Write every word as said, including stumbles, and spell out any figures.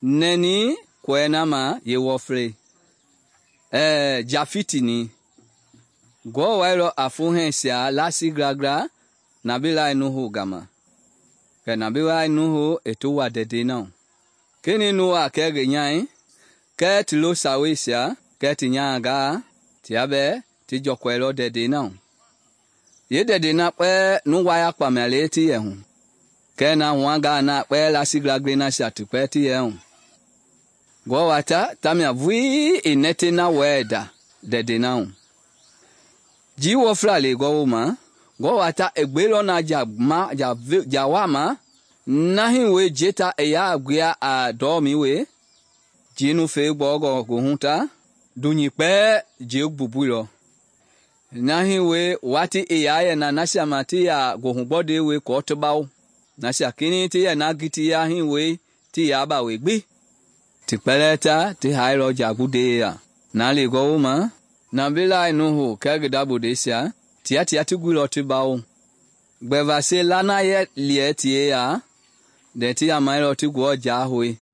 neni kwenama ye wofre eh Jafiti ni go wairo afuhensia lasi gragra nabila inuhu gama ke nabila inuhu etuwa dede na kini nuwa kege nyai ke tilo sawisia ke tinyaga tiabe tijokwelo dede na ye dede na pe nuwa ya pamele ti yehun ke na wanga na pe lasi gragra na shatu pe ti yehun go wata tamia vui inete na weda dede na ji wo frale go ma go wata egbelo na jama ja jawama nahi we jeta eya agua adomi we jinu fe gbogo go hunta dunyi pe je gbubulo nahi we wati eya ya na nasha mati ya go hunbode we ko tobawo nasha kini ti ya na giti ya hin we ti ya ba we gbe ti peleta ti hairo jagude ya na le go ma na bila inuhu kegida bodesia tia tia tigulo tibawo gbeva se lana ye lie tie ya de ti amairo ti go ja hoe